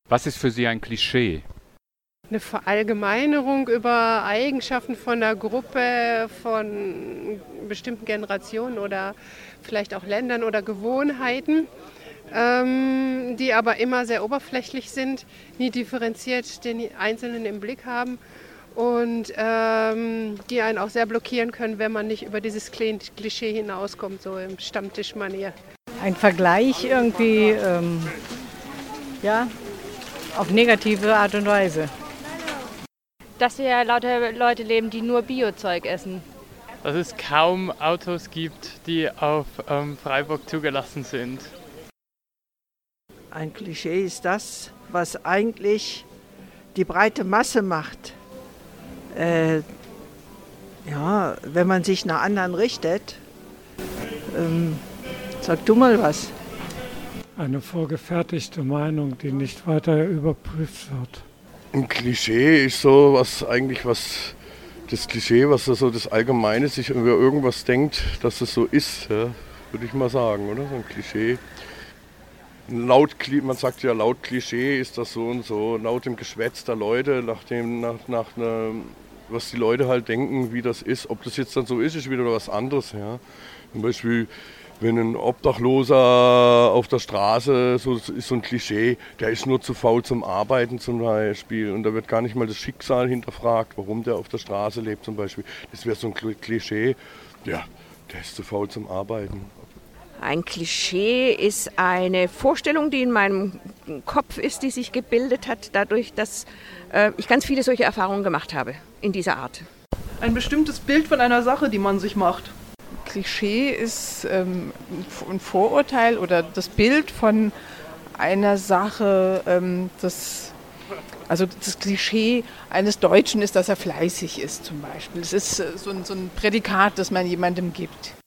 Was ist für Sie ein Klischee? Eine Verallgemeinerung über Eigenschaften von einer Gruppe, von bestimmten Generationen oder vielleicht auch Ländern oder Gewohnheiten, die aber immer sehr oberflächlich sind, nie differenziert den Einzelnen im Blick haben und die einen auch sehr blockieren können, wenn man nicht über dieses Klischee hinauskommt, so im Stammtischmanier. Ein Vergleich irgendwie, ja, auf negative Art und Weise. Dass hier lauter Leute leben, die nur Biozeug essen. Dass es kaum Autos gibt, die auf Freiburg zugelassen sind. Ein Klischee ist das, was eigentlich die breite Masse macht. Wenn man sich nach anderen richtet, sag du mal was. Eine vorgefertigte Meinung, die nicht weiter überprüft wird. Ein Klischee ist so das Klischee, was so das Allgemeine sich über irgendwas denkt, dass es so ist, ja, würde ich mal sagen, oder? So ein Klischee. Man sagt ja, laut Klischee ist das so und so, laut dem Geschwätz der Leute, was die Leute halt denken, wie das ist. Ob das jetzt dann so ist wieder was anderes. Ja. Zum Beispiel, wenn ein Obdachloser auf der Straße, so ist so ein Klischee, der ist nur zu faul zum Arbeiten zum Beispiel. Und da wird gar nicht mal das Schicksal hinterfragt, warum der auf der Straße lebt zum Beispiel. Das wäre so ein Klischee, ja, der ist zu faul zum Arbeiten. Ein Klischee ist eine Vorstellung, die in meinem Kopf ist, die sich gebildet hat, dadurch, dass ich ganz viele solche Erfahrungen gemacht habe in dieser Art. Ein bestimmtes Bild von einer Sache, die man sich macht. Klischee ist ein Vorurteil oder das Bild von einer Sache, das Klischee eines Deutschen ist, dass er fleißig ist zum Beispiel. Es ist so ein Prädikat, das man jemandem gibt.